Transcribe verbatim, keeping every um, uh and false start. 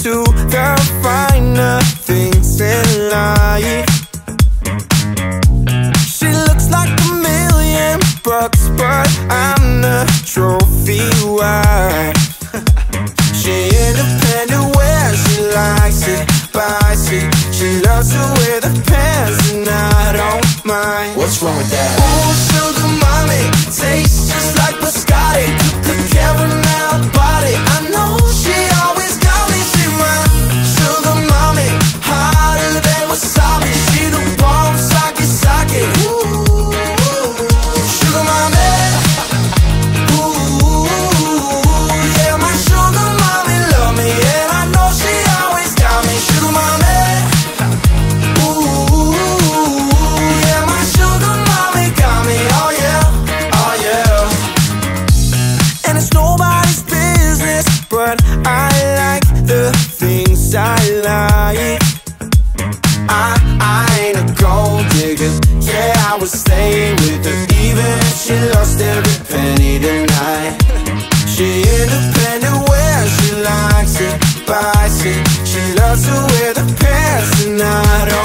to the finer things in life. She looks like a million bucks, but I'm the trophy wife. She independent where she likes it, buys it. She loves to wear the pants and I don't mind. What's wrong with that? Oh, sugar mommy, tastes just like biscotti. Cook a caramel body. I know she always got me. She my sugar mommy, hotter than wasabi. She the bomb, sake, sake. Ooh, sugar mommy. Ooh, yeah, my sugar mommy love me, and I know she always got me. Sugar mommy. Ooh, yeah, my sugar mommy got me. Oh yeah, oh yeah. And it's nobody's business, but I like the things I like. I, I ain't a gold digger. Yeah, I would stay with her even if she lost every penny tonight. She independent where she likes it, buys it. She loves to wear the pants and I don't